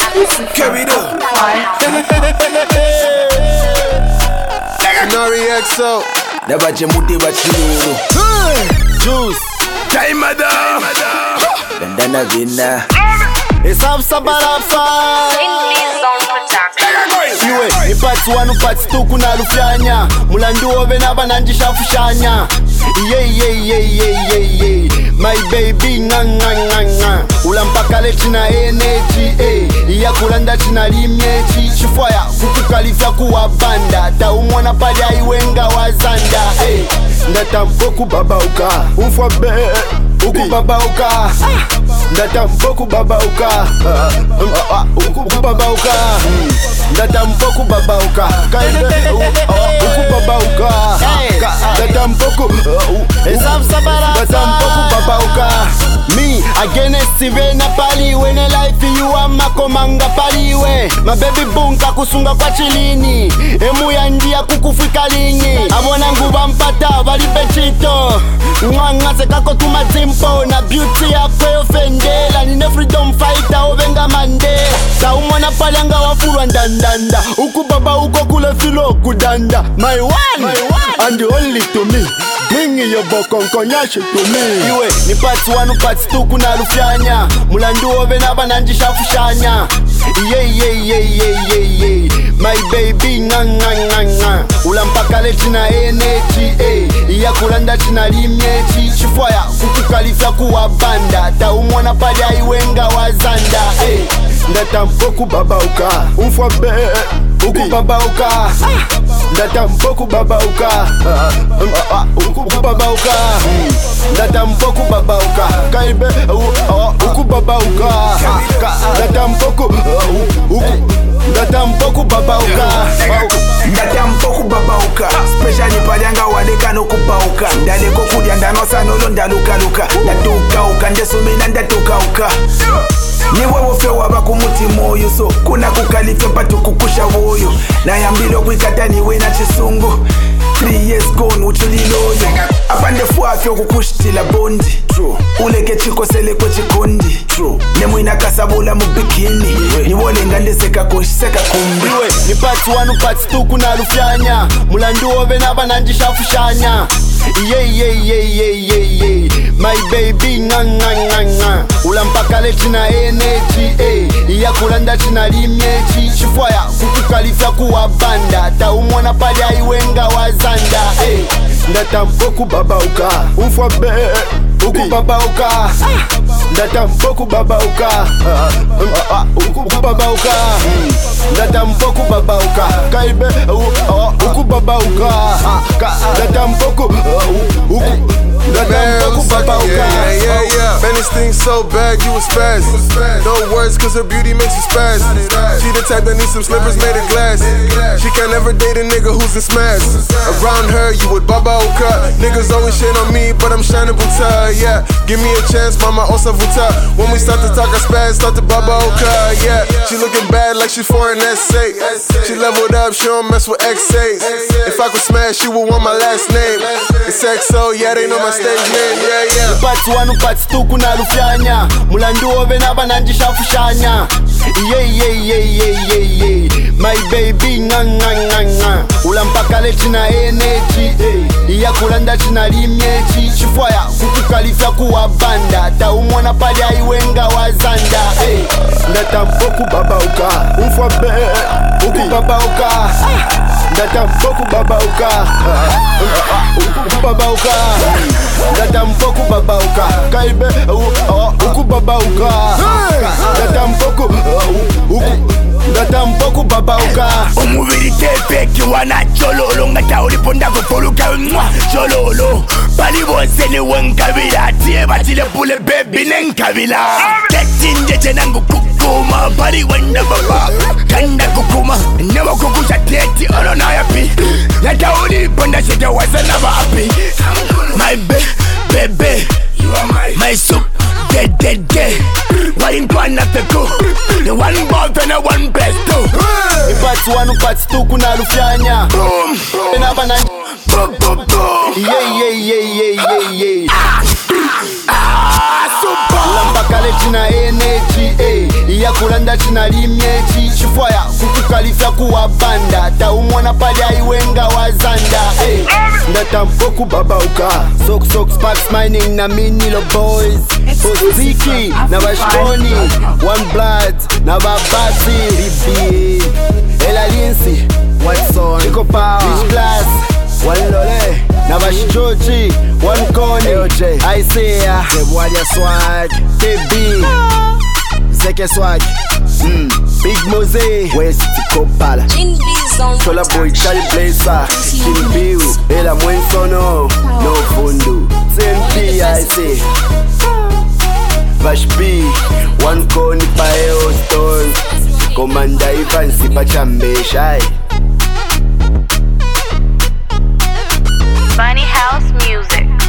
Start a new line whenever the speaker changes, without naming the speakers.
Carry it up. Nori XO.
Never jemuti bachilulu.
Juice.
Time madam. Bandana vina.
It's up sabarapa. Iwe ni part 1 part 2 kuna lufyanya. Mulandu ove na bananjisha fushanya. Yeah. My baby nga. Ulampaka le china energy. Iya kulanda china limyechi. Shifaya kukukalifya kuwa banda. Ta umwana pali aiwenga wazanda. Ndatampoku babauka. Ufwa be. Uku babauka. Ndatampoku babauka. Uku babauka. Ndatampoku babauka. Uku babauka. Ndatampoku. Ndatampoku babauka. Me against Sivena paliwe. Ne life you amakomanga paliwe. My baby bunka kusunga kwa chilini. Emu ya njia kukufika lingi. Abona nguba mpata balipe chito. Mwanga sekako tumatimpo. Na beauty ya kwe ofendela. Nine freedom fighter ovenga mandela. Sa umwana pali anga wafurwa ndandanda. Uku baba uko kule filo kudanda. My one and the only to me. Mingi yobo konkonyashe to me. Iwe ni part 1 part 2 kuna lufyanya. Mulandu ove na bananjisha fushanya. Yeah. My baby nga. Ulampaka le china energy. Iya kulanda china limyechi. Shifaya kukukalifya kuwa banda. Ta umwana pali aiwenga wazanda. Ndatampoku babauka. Ufwa be. Uku babauka. Ndatampoku babauka. Uku babauka. Ndatampoku babauka. Kaibe. Uku babauka. Ndatampoku. Ndatampoku babauka.
Ndatampoku babauka. Special nipalianga wadeka no kubauka. Ndaleko kudya ndanosa nolo ndaluka. Ndatukauka ndesumina ndatukauka. Niwe wofe waba kumutima oyo. So kuna kukalifya patu kukusha woyo. Nayambilo kwikata niwe na chisungu. 3 years gone uchuliloyo. Apande fuafyo kukushitila bondi. True. Uleke chikosele kwe chikondi. True. Nemwina kasabula mubikini. Niwole ngandeseka kushseka kumbi.
Iwe ni part 1 part 2 kuna lufyanya. Mulandu ove na bananjisha fushanya. Yeah. My baby nga. Ulampaka le china energy. Iya kulanda china limyechi. Shifaya kukukalifya kuwa banda. Ta umwana pali aiwenga wazanda. Ndatampoku babauka. Ufwa be. Uku babauka. Ndatampoku babauka. Uku babauka. Ndatampoku babauka. Kaibe. Uku babauka. Ndatampoku.
Yeah. Man, this thing so bad, you was fast. No words, cause her beauty makes you spaz. She the type that needs some slippers made of glass. She can't ever date a nigga who's in smash. Around her, you would babauka. Niggas always shit on me, but I'm shining buta. Yeah, give me a chance, mama, osa vuta. When we start to talk, I spaz, start to babauka. Yeah, she looking bad like she's for an essay. She leveled up, she don't mess with X8s. If I could smash, she would want my last name. It's XO, yeah, they know my stage name. Yeah.
Part 1 part 2 kuna lufyanya. Mulandu ove na bananjisha fushanya. Yeah. My baby nga. Ulampaka le china energy. Iya kulanda china limyechi. Shifaya kukukalifya kuwa banda. Ta umwana pali aiwenga wazanda. Ndatampoku babauka. Ufwa be. Uku babauka. Ndatampoku babauka. Uku babauka. Ndatampoku babauka. Kaibe. Uku babauka. Ndatampoku. Ndatampoku babauka.
Umubiri tepeki wana chololo. Ngata uliponda kupoluka chololo. Bali bose ni wenkabila. Tie batile pule baby nenkabila. Tetinje chenangu kukuma. Bali wenda baba kanda kukuma. Newa kukusha teti ono na yapi. Ngata uliponda shete wasa na bapi. My baby, you are my soup. Dead. One plan after go. The one bomb and a one best too.
Part 1 part 2 kuna lufyanya.
Boom.
Yeah. Ulampaka le china energy. Iya kulanda chinalimyechi chifwaya kukukalifya kuwabanda taumwana pali aiwenga wazanda ndatampoku babauka sok sparks mining na minilo boys Oziki na bashkoni One Blood na babasi Bibi Ela Linsi Watson Nico Power Rich Glass One Lole na bashijoji One Koni Isaiah Zebwadia Swag KB Zeke Swag Big Mose West Kopala Chola Boy Charlie Blazer Kimbiu Ela Mwensono No Fundu TMP I say Vash B One Koni Paeo Stone Commander Ivan Sipa Chambe Shai
Bunny House Music.